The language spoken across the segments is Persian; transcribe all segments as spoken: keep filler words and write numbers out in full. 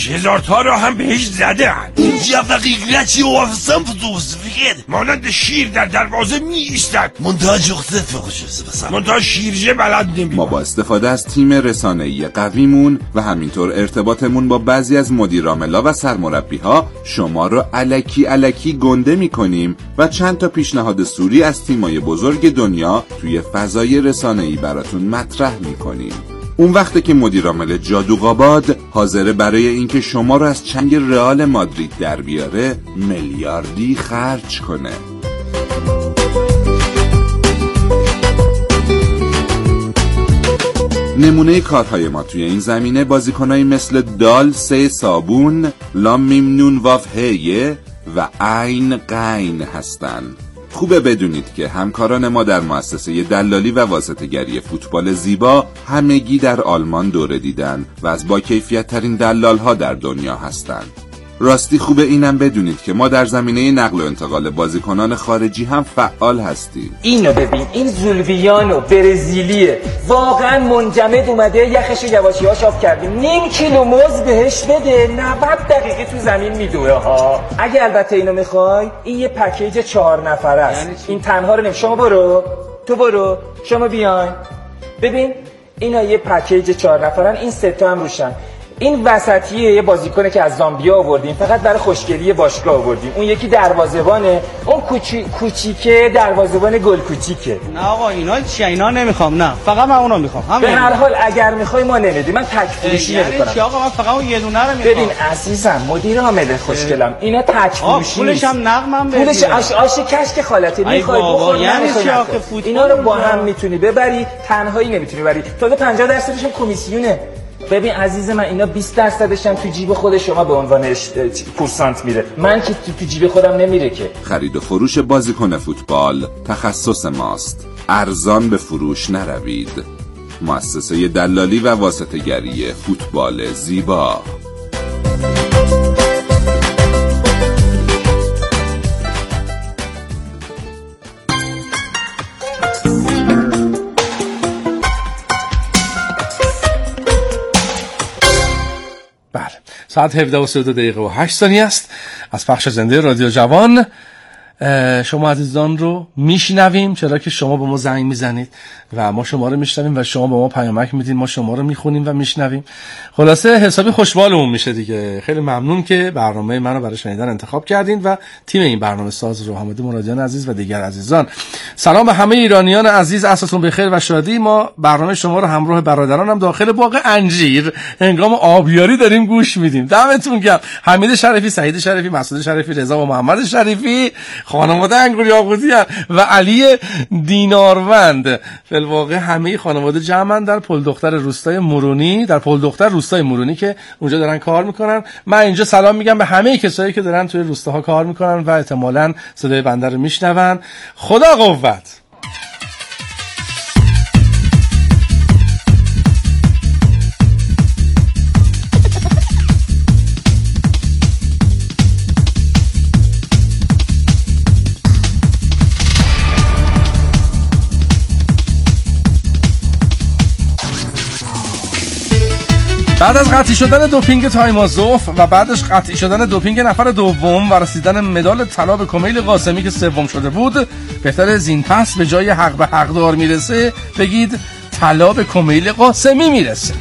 هزار تا را هم بهش زدن. اینجا فقیقلتی و وفصم فتوز فکر مانند شیر در دروازه می ایستد. منتها جغزه فقشست بسن منتها شیرجه بلد نمی. ما با استفاده از تیم رسانه‌ای قویمون و همینطور ارتباطمون با بعضی از مدیرعاملا و سرمربی‌ها شما رو الکی الکی گنده می‌کنیم و چند تا پیشنهاد سوری از تیمای بزرگ دنیا توی فضای رسانه‌ای براتون مطرح می‌کنیم. اون وقته که مدیرعامل جادوقاباد حاضره برای اینکه شما رو از چنگ رئال مادرید در بیاره میلیاردی خرج کنه. نمونه کارهای ما توی این زمینه بازیکنایی مثل دال سه صابون، لام میم نون واف هیه و عین قین هستن. خوبه بدونید که همکاران ما در مؤسسه دلالی و واسطه‌گری فوتبال زیبا همگی در آلمان دوره دیدن و از با کیفیت ترین دلال‌ها در دنیا هستند. راستی خوبه اینم بدونید که ما در زمینه نقل و انتقال بازیکنان خارجی هم فعال هستیم. اینو ببین، این زولویانو برزیلیه، واقعا منجمد اومده یخش یواشی ها شاف کردیم، نیم کیلو موز بهش بده نود دقیقه تو زمین میدوه ها. اگه البته اینو میخوای، این یه پکیج چهار نفره است. این تنها رو نمی. شما برو تو برو شما بیاین ببین، اینا یه پکیج چهار نفرن، این سه تا هم روشن. این وسطیه یه بازیکنه که از زامبیا آوردیم فقط برای خوشگلی باشگاه آوردیم. اون یکی دروازه‌بانه، اون کوچی کوچیکه دروازه‌بان گل کوچیکه. نه آقا اینا چیه؟ اینا نمیخوام. نه فقط من اونو میخوام. به هر حال اگر میخوای ما نمیدیم. من تک فروشی نمیکنم. چی آقا؟ من فقط اون یه دونه رو میخوام. ببین عزیزم، مدیر عامل خوشگلم، اینا تک فروشی. پولش هم نقدم بده. پولش آش آش کشک خالته میخوای بخور. یعنی چی آخه فوتبال؟ اینا رو با هم میتونی ببری، تنهایی نمیتونی ببری. تازه پنجاه درصدش هم کمیسیونه. ببین عزیز من، اینا بیست درصدش هم تو جیب خود شما به عنوان پورسانت میره. من که تو, تو جیب خودم نمیره که. خرید و فروش بازیکن فوتبال تخصص ماست. ارزان به فروش نروید. مؤسسه دلالی و واسطه‌گری فوتبال زیبا. ساعت هفده و سی و دو دقیقه و هشت ثانیه است از پخش زنده رادیو جوان. شما عزیزان رو میشنویم، چرا که شما به ما زنگ میزنید و ما شما رو میشنویم و شما به ما پیامک میدین، ما شما رو میخونیم و میشنویم. خلاصه حسابی خوشحالمون میشه دیگه. خیلی ممنون که برنامه منو برای شنیدن انتخاب کردین و تیم این برنامه ساز رو، حامد مرادیان عزیز و دیگر عزیزان. سلام به همه ایرانیان عزیز، عصرتون بخیر و شادی. ما برنامه شما رو همراه برادرانم داخل باغ انجیر هنگام آبیاری داریم گوش میدیم. دمتون گرم. حمید شریفی، سعید شریفی، مسعود شریفی، رضا و محمد شریفی، خانواده انگور یاقوتیان و علی دیناروند. فی‌الواقع همه خانواده جمعن در پل دختر روستای مرونی، در پل دختر روستای مرونی که اونجا دارن کار میکنن. من اینجا سلام میگم به همه کسایی که دارن توی روستاها کار میکنن و احتمالاً صدای بنده رو میشنون. خدا قوت. بعد از قطعی شدن دوپینگ تایمازوف و بعدش قطعی شدن دوپینگ نفر دوم و رسیدن مدال طلا به کمیل قاسمی که سوم شده بود، بهتر از این پس به جای حق به حقدار میرسه بگید طلا به کمیل قاسمی میرسه.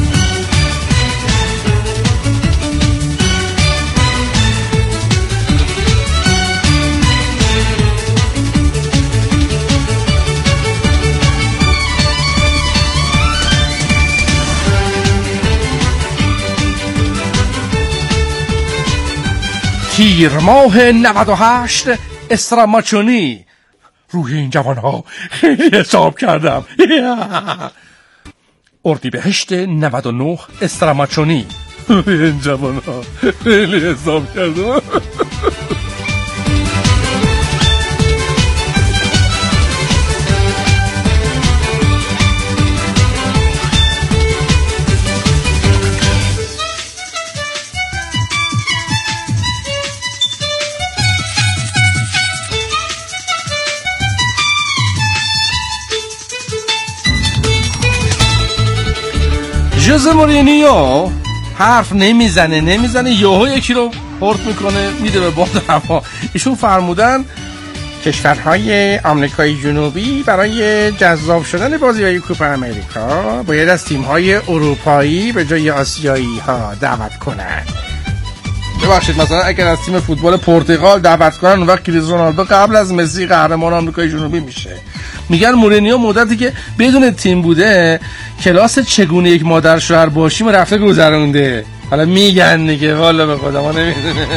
تیر ماه نود و هشت استراماچونی. روی این جوان ها خیلی حساب کردم. اردیبهشت نود و نه استراماچونی. روی این جوان ها خیلی حساب کردم. ژوزه مورینیو حرف نمیزنه نمیزنه یهو یکی رو پورت میکنه میده به باد هوا. ایشون فرمودن کشورهای آمریکای جنوبی برای جذاب شدن بازی‌های کوپا امریکا باید از تیم‌های اروپایی به جای آسیایی ها دعوت کنند. ببخشید مثلا اگر از تیم فوتبال پرتغال دعوت کنن اون وقت کریستیانو رونالدو قبل از مسی قهرمان آمریکای جنوبی میشه. میگن مورینیو مدتی که بدون تیم بوده کلاس چگونه یک مادر شوهر باشیم رفته گذرونده. حالا میگن دیگه والا به خدا ما نمیدونه.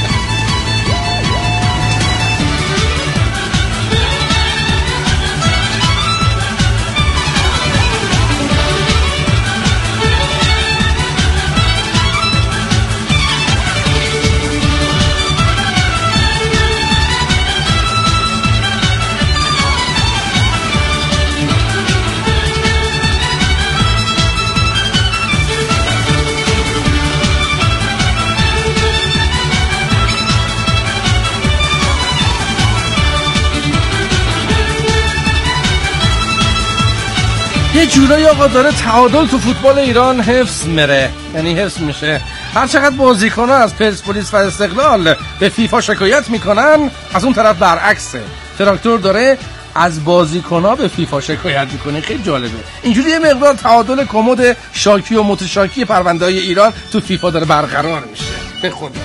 یه جورایی آقا داره تعادل تو فوتبال ایران حفظ میره، یعنی حفظ میشه. هر چقدر بازیکن‌ها از پرسپولیس و استقلال به فیفا شکایت میکنن، از اون طرف برعکسه. تراکتور داره از بازیکن‌ها به فیفا شکایت میکنه. خیلی جالبه. اینجوری یه مقدار تعادل کمد شاکی و متشاکی پرونده‌های ایران تو فیفا داره برقرار میشه. به خدا.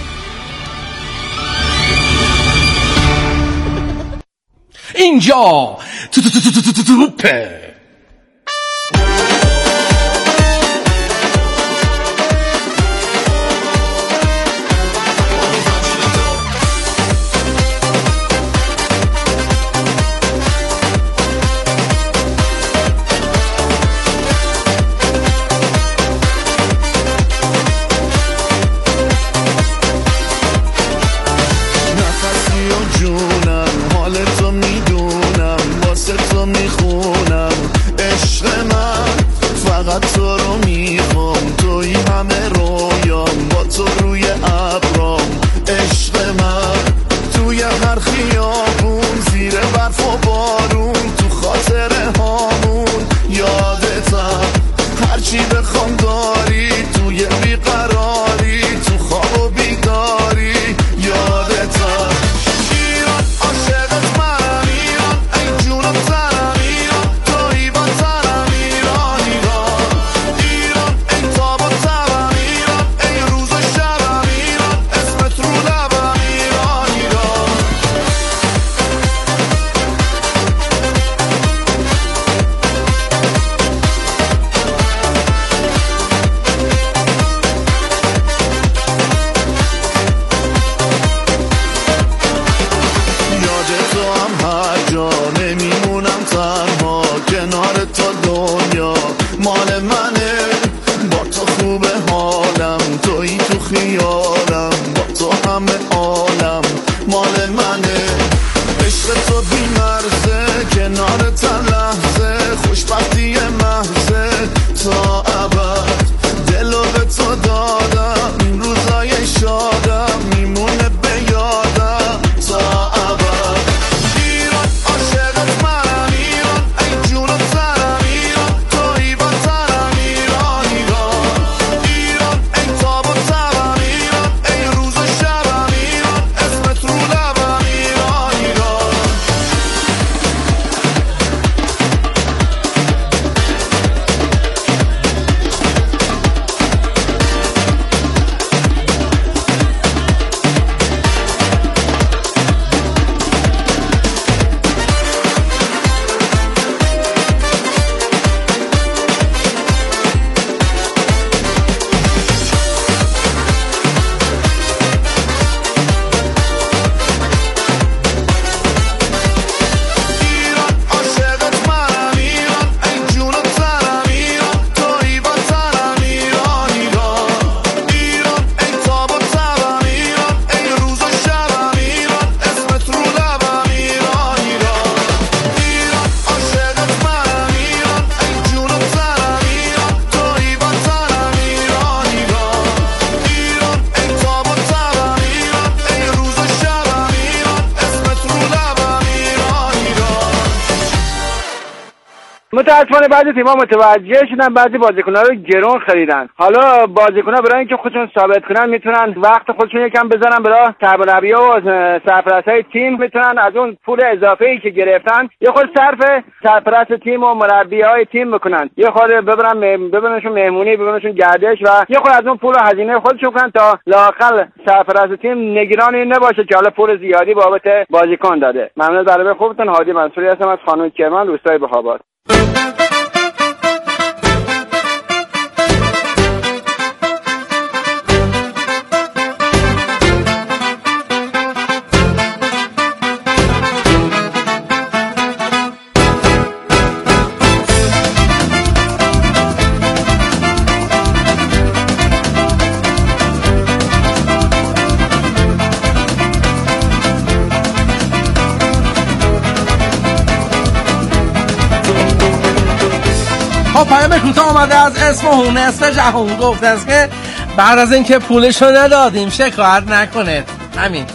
اینجا تو تو تو تو تو تو توپه. متاسفانه بعضی تیم‌ها متوجه شدن بعضی بازیکن‌ها رو گرون خریدن. حالا بازیکن‌ها برای اینکه خودشون ثابت کنن میتونن وقت خودشون یکم بزنن برای سرمربی‌ها و سرپرستای تیم، میتونن از اون پول اضافه‌ای که گرفتن یه خود صرف سرپرست تیم و مربی‌های تیم بکنن، یه خود ببرن ببرنشون مهمونی، ببرنشون گردش و یه خود از اون پول هزینه خودشون کنن تا لااقل سرپرست تیم نگران این نباشه که حالا پول زیادی بابت بازیکن داده. ممنون. ضربه خوبتون. هادی منصوری هستم از خانم کرمان، روستای بهاباد. پیام کوتاه آمده از اسم هون نصف جهون، گفته است که بعد از اینکه پولشو ندادیم شکایت نکنید. همین.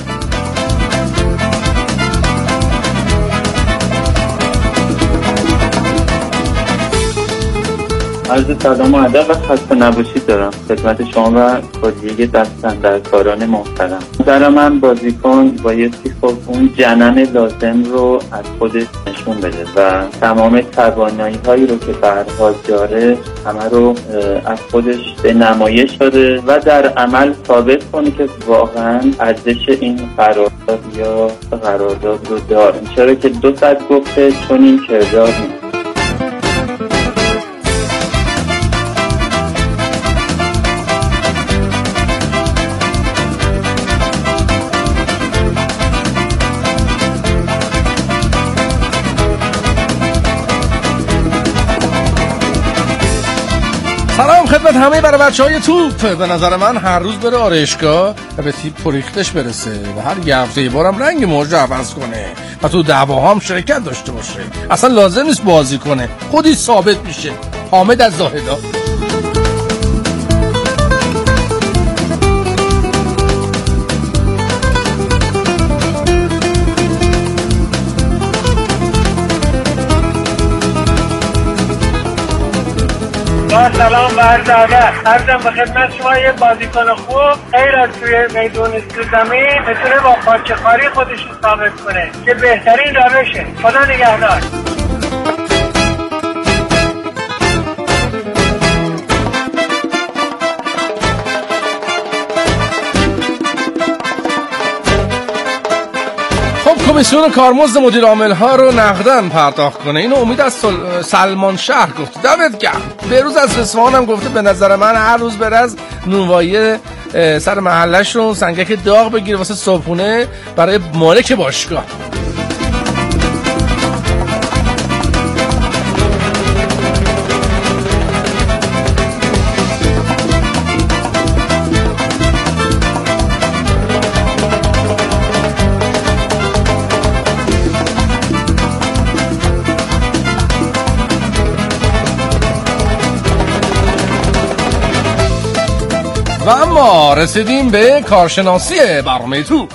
عرض سلام و ادب و خسته نباشید دارم خدمت شما و کلیه دستاندرکاران محترم. در من بازیکن بایستی خب اون جنم لازم رو از خودش نشون بده و تمام توانایی هایی رو که به هر حال داره همه رو از خودش به نمایش داده و در عمل ثابت کنه که واقعا ارزش این قرارداد یا قرارداد رو داره، چرا که دو صد گفته چون این کردار نیست. سلام خدمت همه برای بچه های توپ. به نظر من هر روز بره آرایشگاه و به تیپ پریختش برسه و هر یه هفته یه بارم رنگ موج عوض کنه و تو دعواها هم شرکت داشته باشه. اصلا لازم نیست بازی کنه، خودی ثابت میشه. حامد از زاهدا. با سلام و عرض ادب. عرضم به خدمت شما یه بازیکن خوب غیر از توی میدون زمین میتونه با پاچه‌خواری خودش رو ثابت کنه که بهترین روشه. خدا نگهدار. کمیسیون کارمزد مدیر عامل ها رو نقدن پرداخت کنه. اینو امید از سل... سلمان شهر گفت. دمت گرم. بهروز از اصفهان هم گفته به نظر من هر روز بر از نونوایی سر محلشون سنگک داغ بگیره واسه صبحونه برای مالک باشگاه. و اما رسیدیم به کارشناسی برنامه توپ.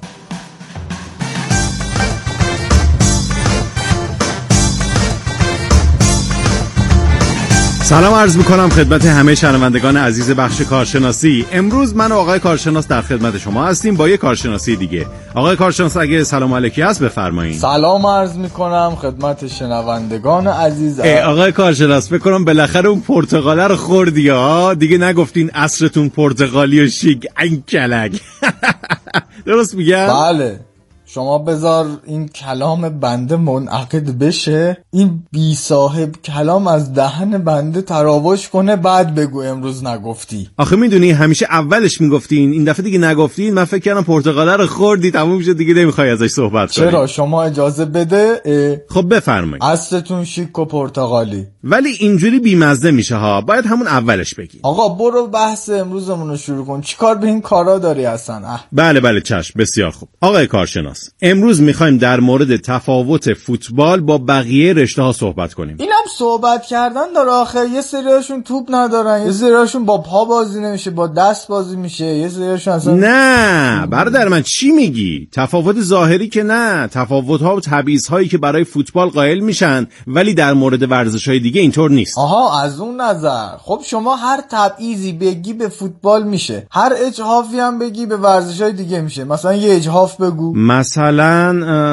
سلام عرض میکنم خدمت همه شنوندگان عزیز بخش کارشناسی. امروز من و آقای کارشناس در خدمت شما هستیم با یه کارشناسی دیگه. آقای کارشناس اگه سلام علیکی هست بفرمایید. سلام عرض میکنم خدمت شنوندگان عزیز. آقای کارشناس بکنم بالاخره اون پرتقاله رو خوردی ها، دیگه نگفتین عصرتون پرتقالی و شیک این کلک. درست میگم؟ بله. شما بذار این کلام بنده منعقد بشه، این بی صاحب کلام از دهن بنده تراوش کنه، بعد بگو امروز نگفتی. آخه میدونی همیشه اولش میگفتین، این دفعه دیگه نگفتین. من فکر کردم پرتقاله رو خوردی تموم شد دیگه نمیخوای ازش صحبت کنی. چرا؟ شما اجازه بده. خب بفرمایید. عصرتون شیک و پرتقالی. ولی اینجوری بیمزه میشه ها، باید همون اولش بگی. آقا برو بحث امروزمون رو شروع کن. چیکار به این کارا داری اصلا؟ اه. بله بله چشم، بسیار خوب. آقای کارشناس، امروز میخوایم در مورد تفاوت فوتبال با بقیه رشته ها صحبت کنیم. اینم صحبت کردن داره آخه. یه سریاشون توپ ندارن، یه سریاشون با پا بازی نمیشه، با دست بازی میشه، یه سریاشون اصلا نه برادر من چی میگی؟ تفاوت ظاهری که نه، تفاوت ها و تبعیض هایی که برای فوتبال قائل میشن ولی در مورد ورزش های دیگه اینطور نیست. آها از اون نظر. خب شما هر تبعیضی بگی به فوتبال میشه، هر اجحافی هم بگی به ورزش های دیگه میشه. مثلا یه اجحاف بگو. مثلا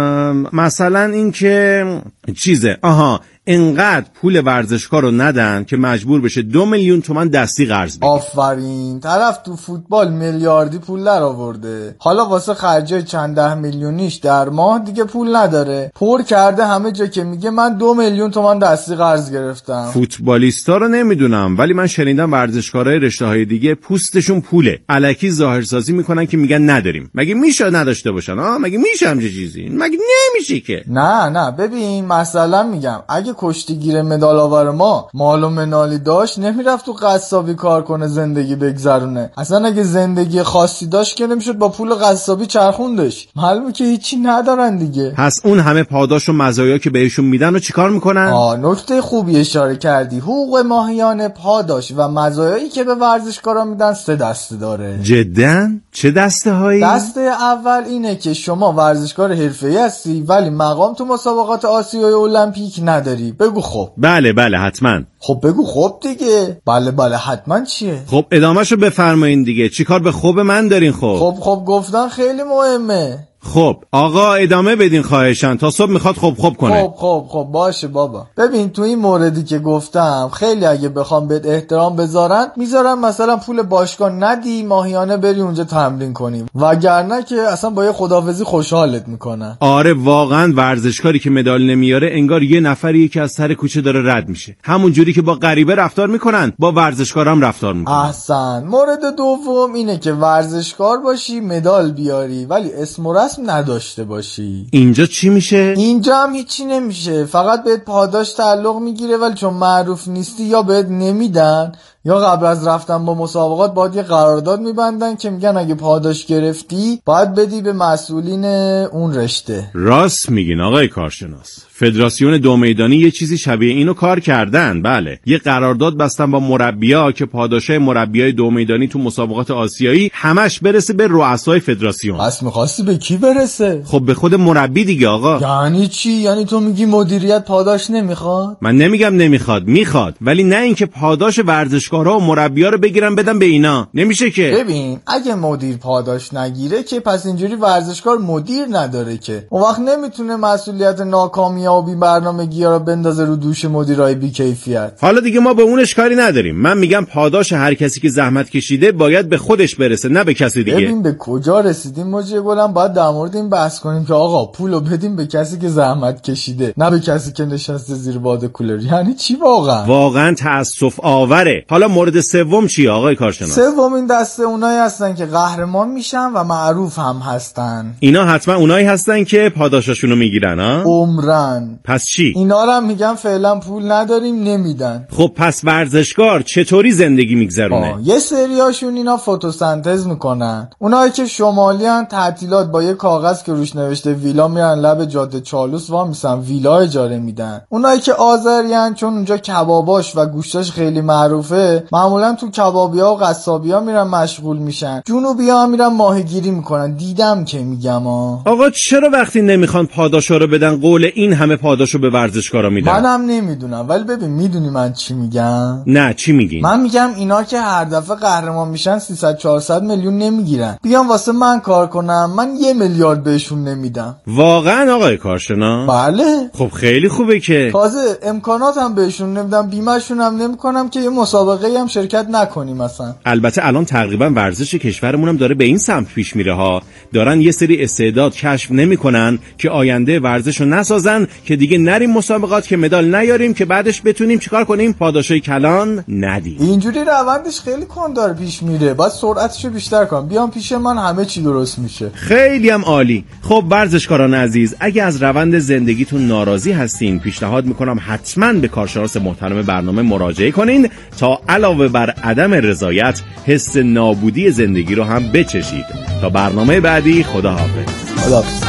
مثلا این که چیزه آها انقدر پول ورزشکار رو ندن که مجبور بشه دو میلیون تومان دستی قرض بگیره. آفرین. طرف تو فوتبال میلیاردی پول در آورده، حالا واسه خرجای چند ده میلیونیش در ماه دیگه پول نداره، پر کرده همه جا که میگه من دو میلیون تومان دستی قرض گرفتم. فوتبالیستا رو نمیدونم ولی من شنیدم ورزشکارای رشته‌های دیگه پوستشون پوله، الکی ظاهرسازی میکنن که میگن نداریم. مگه میشه نداشته باشن؟ آ مگه میشه همچین چیزی؟ مگه نمیشه که. نه نه ببین مثلا میگم اگه کشتیگیر مدال آور ما مال و منالی داشت نمیرفت تو قصابی کار کنه زندگی بگذرونه. اصلا اگه زندگی خاصی داشت که نمیشد با پول قصابی چرخوندش. معلومه که هیچی ندارن دیگه. پس اون همه پاداش و مزایا که بهشون میدن و چیکار میکنن؟ آه نکته خوبی اشاره کردی. حقوق ماهیانه، پاداش و مزایایی که به ورزشکارا میدن سه دسته داره. جدا؟ چه دسته هایی؟ دسته اول اینه که شما ورزشکار حرفه‌ای هستی ولی مقام تو مسابقات آسیایی المپیک نداری. بگو خب. بله بله حتما. خب بگو خب دیگه. بله بله حتما چیه؟ خب ادامهشو بفرمایین دیگه. چیکار به خوب من دارین؟ خب خب خب گفتن خیلی مهمه. خب آقا ادامه بدین خواهشن، تا صبح میخواد خب خب کنه. خب خب خب باشه بابا. ببین تو این موردی که گفتم خیلی اگه بخوام بهت احترام بذارن میذارن مثلا پول باشگاه ندی ماهیانه بری اونجا تمرین کنی، وگرنه که اصلا با یه خداحافظی خوشحالت میکنن. آره واقعا ورزشکاری که مدال نمیاره انگار یه نفری که از سر کوچه داره رد میشه. همون جوری که با غریبه رفتار میکنن با ورزشکارام رفتار میکنن. احسن. مورد دوم اینه که ورزشکار باشی مدال بیاری ولی اسم و رسم نداشته باشی. اینجا چی میشه؟ اینجا هم هیچی نمیشه، فقط بهت پاداش تعلق میگیره ولی چون معروف نیستی یا بهت نمیدن یا قبل از رفتن با مسابقات باید یه قرارداد میبندن که میگن اگه پاداش گرفتی باید بدی به مسئولین اون رشته. راست میگین آقای کارشناس. فدراسیون دو میدانی یه چیزی شبیه اینو کار کردن. بله یه قرارداد بستن با مربی‌ها که پاداشای مربیای دو میدانی تو مسابقات آسیایی همش برسه به رؤسای فدراسیون. پس می‌خواستی به کی برسه؟ خب به خود مربی دیگه آقا. یعنی چی؟ یعنی تو میگی مدیریت پاداش نمیخواد؟ من نمیگم نمیخواد، میخواد، ولی نه اینکه پاداش ورزشکارا و مربی‌ها رو بگیرن بدن به اینا. نمیشه که. ببین اگه مدیر پاداش نگیره که پس اینجوری ورزشکار مدیر نداره که. اون وقت نمیتونه مسئولیت ناکامی یا بی برنامگی‌ها رو بندازه رو دوش مدیرای بی کیفیت. حالا دیگه ما به اونش کاری نداریم. من میگم پاداش هر کسی که زحمت کشیده باید به خودش برسه نه به کسی دیگه. ببین به کجا رسیدیم مجید گلم. باید در مورد این بحث کنیم که آقا پولو بدیم به کسی که زحمت کشیده نه به کسی که نشسته زیر باد کولر. یعنی چی واقعا؟ واقعا تأسف آوره. حالا مورد سوم چیه آقای کارشناس؟ سوم این دسته اونایی هستن که قهرمان میشن و معروف هم هستن. اینا حتما اونایی هستن که پاداشاشونو میگیرن ها؟ عمرن. پس چی؟ اینا رو هم میگن فعلا پول نداریم نمیدن. خب پس ورزشکار چطوری زندگی میگذرونه؟ یه سریاشون اینا فتوسنتز میکنن. اونایی که شمالی ان تعطیلات با یه کاغذ که روش نوشته ویلا میرن لب جاده چالوس وا میسن ویلا اجاره میدن. اونایی که آذری ان چون اونجا کباباش و گوشتاش خیلی معروفه معمولا تو کبابیا و قصابیا میرن مشغول میشن. جنوبیا هم میرن ماهیگیری میکنن. دیدم که میگم ها. آقا چرا وقتی نمیخوان پاداشا رو بدن قول این همه پاداشو به ورزشکارا میدن؟ منم نمیدونم ولی ببین میدونی من چی میگم؟ نه چی میگین؟ من میگم اینا که هر دفعه قهرمان میشن سیصد چهارصد میلیون نمیگیرن. بیان واسه من کار کنم من یه میلیارد بهشون نمیدم. واقعا آقای کارشناس؟ بله. خب خیلی خوبه که. تازه امکانات هم بهشون نمیدم، بیمه‌شون هم نمیکنم که یه مسابقه هم شرکت نکنیم مثلا. البته الان تقریبا ورزش کشورمون هم داره به این سمت پیش میره ها. دارن یه سری استعداد کشف نمیکنن که آینده ورزشو نسازن که دیگه نریم مسابقات که مدال نیاریم که بعدش بتونیم چیکار کنیم؟ پاداشای کلان ندیم. اینجوری روندش خیلی کند داره پیش میره. باید سرعتشو بیشتر کنم. بیام پیش من همه چی درست میشه. خیلی هم عالی. خب ورزشکاران عزیز اگه از روند زندگیتون ناراضی هستین پیشنهاد میکنم حتما به کارشناس محترم برنامه مراجعه کنین تا علاوه بر عدم رضایت حس نابودی زندگی رو هم بچشید. تا برنامه بعدی خداحافظ. خداحافظ.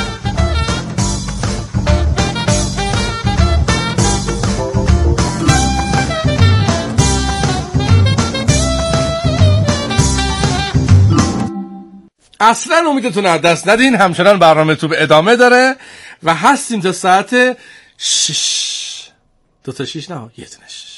اصلا امیدتون از دست ندین، همچنان برنامه تو به ادامه داره و هستیم تا ساعت شش. دو تا شش نه، یه دونه شش.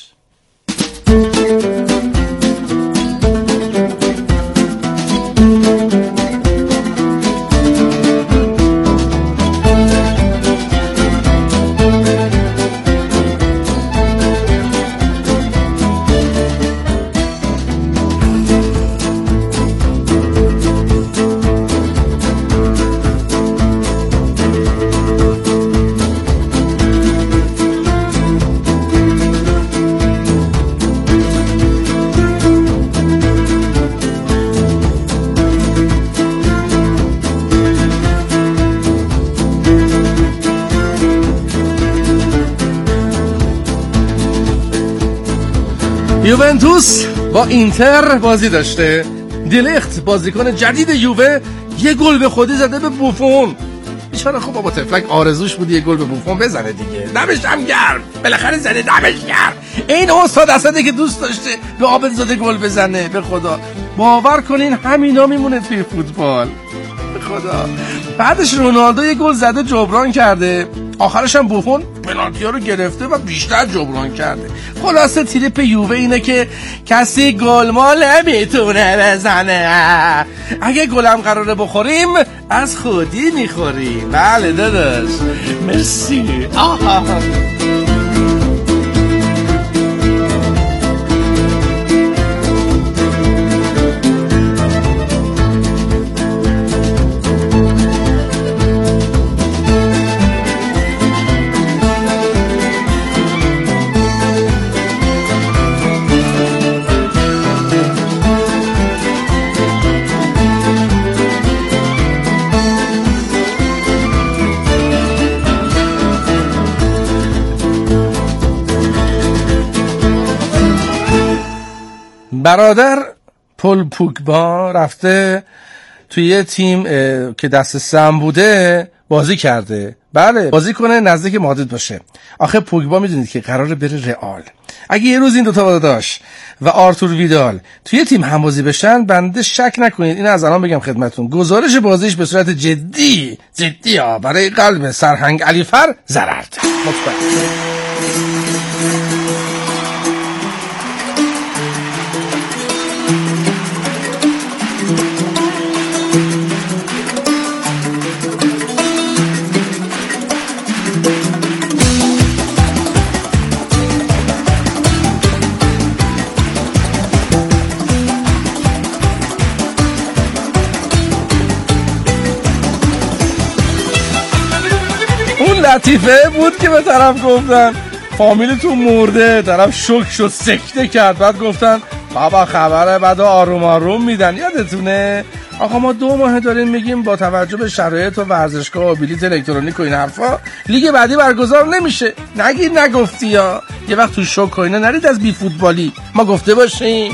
یوونتوس با اینتر بازی داشته. دیلیخت بازیکن جدید یووه یه گل به خودی زده به بوفون. بیچاره خب بابا تفلک آرزوش بود یه گل به بوفون بزنه دیگه. دمش هم گرم، بالاخره زده، دمش گرم. این استاد اسدی که دوست داشته به عابدزاده گل بزنه، به خدا باور کنین همینا میمونه توی فوتبال، به خدا. بعدش رونالدو یه گل زده جبران کرده، آخرش هم بوفون پنالتی‌ها رو گرفته و بیشتر جبران کرده. خلاصه تریپ یووه اینه که کسی گل مال نمیتونه بزنه. اگه گلم قراره بخوریم از خودی میخوریم. بله داداش، مرسی. آها. برادر پل پوگبا رفته توی یه تیم که دست سم بوده بازی کرده. بله، بازی کنه نزدیک مادرید باشه. آخه پوگبا میدونید که قراره بره رئال. اگه یه روز این دوتا داداش و آرتور ویدال توی تیم هم بازی بشن، بنده شک نکنید، این از الان بگم خدمتون، گزارش بازیش به صورت جدی جدی ها برای قلب سرهنگ علیفر ضرر ده. مطمئن. لطیفه بود که به طرف گفتن فامیلتون مرده، طرف شوک شد سکته کرد، بعد گفتن بابا خبره، بعد آروم آروم میدن. یادتونه؟ آقا ما دو ماه داریم میگیم با توجه به شرایط و ورزشگاه و بلیت الکترونیک و این حرفا لیگ بعدی برگزار نمیشه. نگی نگفتی یا یه وقت تو شوک و اینا نرید از بی فوتبالی، ما گفته باشیم.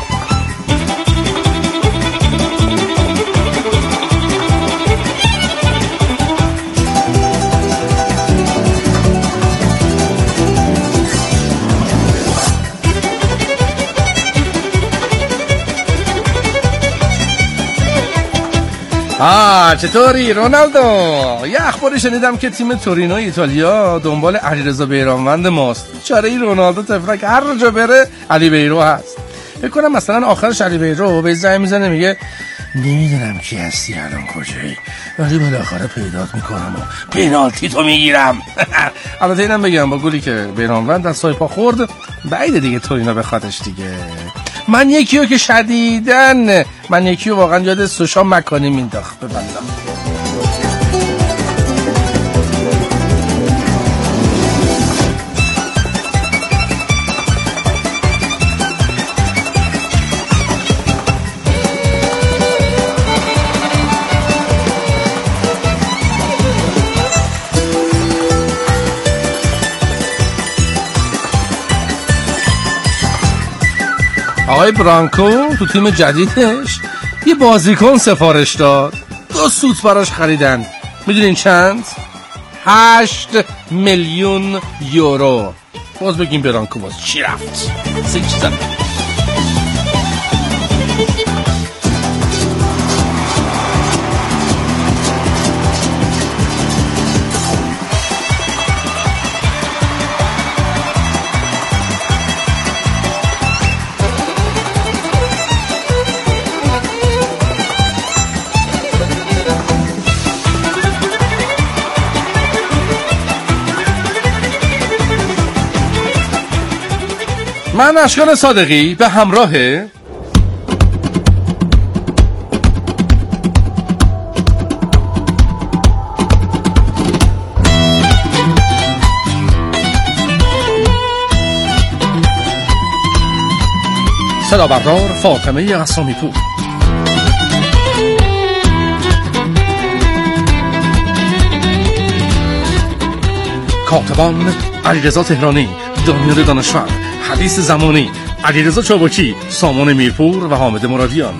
آه چطوری رونالدو؟ یه اخباری شنیدم که تیم تورینو ایتالیا دنبال علیرضا بیرانوند ماست. چاره ای رونالدو تفرک هر جا بره علی بیرو هست. فکر کنم مثلا آخرش علی بیرو به زنگ میزنه میگه نمیدونم کی هستی الان کجایی، ولی بالاخره پیدات میکنم و پنالتی تو میگیرم. البته اینم بگم با گلی که بیرانوند از سایپا خورد بعیده دیگه تورینو بخوادش دیگه. من یکیو که شدیدن من یکیو واقعا یاد سوشا مکانی مینداخت به بنده. آقای برانکو تو تیم جدیدش یه بازیکن سفارش داد، دو سوت براش خریدن. میدونین چند؟ هشت میلیون یورو. باز بگیم برانکو باز چی رفت؟ سه چیزا من اشکان صادقی به همراه صدا بردار فاطمه قسامی پور، کاتبان علیرضا تهرانی، دانیال دانشور، حدیث زمانی، علیرضا چابکی، سامان میرپور و حامد مرادیان.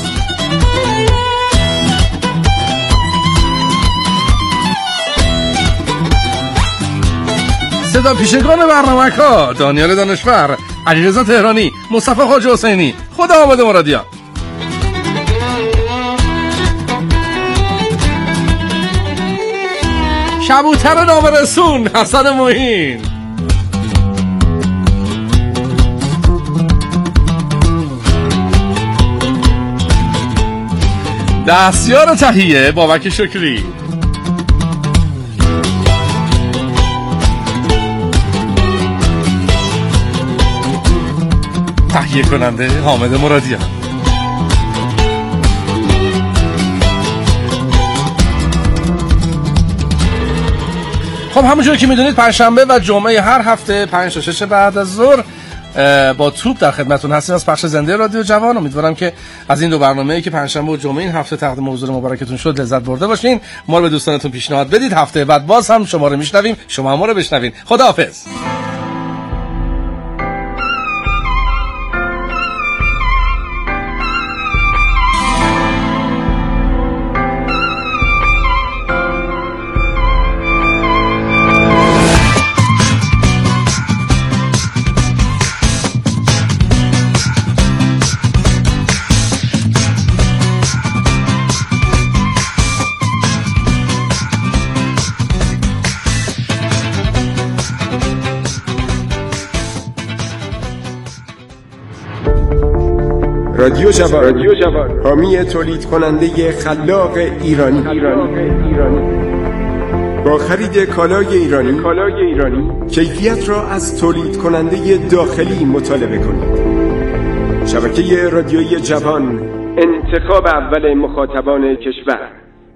صدا پیشگان برنامه‌ها دانیال دانشور، علیرضا تهرانی، مصطفی خواجه حسینی، خود حامد مرادیان. کبوتر نامرسون حسن معین، دستیار تهیه بابک شکری، تهیه کننده حامد مرادیان. خب همونجور که میدونید پنجشنبه و جمعه هر هفته پنج تا شش بعد از ظهر با توپ در خدمتتون هستیم از پخش زنده رادیو جوان. امیدوارم که از این دو برنامه‌ای که پنجشنبه و جمعه این هفته تقدیم حضور مبارکتون شد لذت برده باشین. ما رو به دوستانتون پیشنهاد بدید. هفته بعد باز هم شما رو میشنویم، شما ما رو بشنوین. خداحافظ. رادیو جوان، رادیو جوان، حامی تولید کننده خلاق ایرانی. با خرید کالای ایرانی، کالای ایرانی کیفیت را از تولید کننده داخلی مطالبه کنید. شبکه رادیویی جوان، انتخاب اول مخاطبان کشور.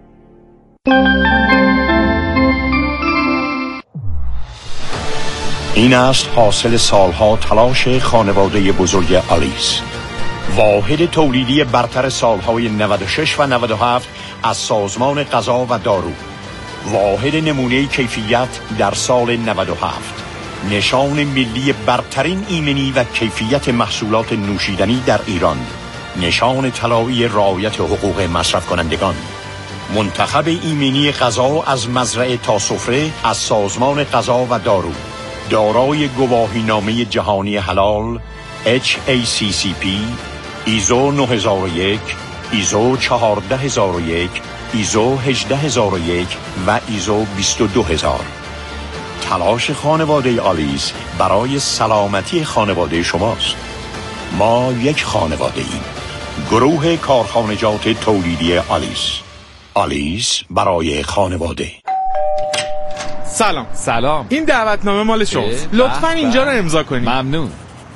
این است حاصل سالها تلاش خانواده بزرگ آلیس، واحد تولیدی برتر سالهای نود و شش و نود و هفت از سازمان غذا و دارو، واحد نمونه کیفیت در سال نود و هفت، نشان ملی برترین ایمنی و کیفیت محصولات نوشیدنی در ایران، نشان طلایی رعایت حقوق مصرف کنندگان، منتخب ایمنی غذا از مزرعه تا سفره از سازمان غذا و دارو، دارای گواهینامه جهانی حلال اچ ای سی سی پی، ایزو نه هزار و یک، ایزو چهارده هزار و یک، ایزو هجده هزار و یک و ایزو بیست و دو هزار. تلاش خانواده آلیس برای سلامتی خانواده شماست. ما یک خانواده ایم. گروه کارخانجات تولیدی آلیس. آلیس برای خانواده. سلام. سلام. این دعوتنامه مال شماست. لطفاً اینجا رو امضا کنید. ممنون.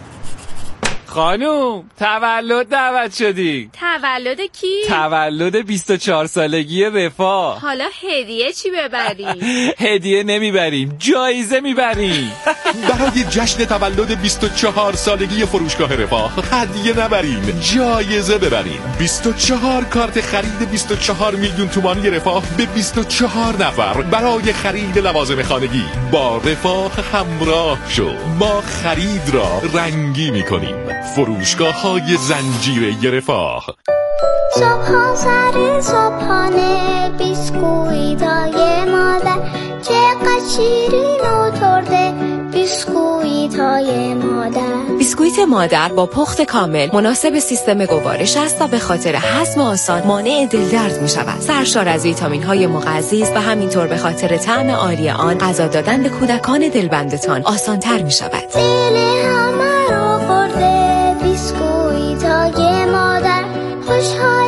خانوم تولد دعوت شدی. تولد کی؟ تولد بیست و چهار سالگی رفاه. حالا هدیه چی ببریم؟ هدیه نمیبریم، جایزه میبریم. برای جشن تولد بیست و چهار سالگی فروشگاه رفاه هدیه نبرین، جایزه ببرین. بیست و چهار کارت خرید بیست و چهار میلیون تومانی رفاه به بیست و چهار نفر برای خرید لوازم خانگی. با رفاه همراه شو، ما خرید را رنگی میکنیم. فروشگاه های زنجیره رفاه. صبح سر صبحانه بیسکویتای مادر چقدر شیرین و ترده، بیسکویتای مادر. بیسکویت مادر با پخت کامل مناسب سیستم گوارش است و به خاطر هضم آسان مانع دلدرد می شود. سرشار از ویتامین های مغذی و همینطور به خاطر طعم عالی آن غذا دادن به کودکان دلبندتان آسان تر می شود. دل همه رو خورده بیسکویتای مادر، خوشحال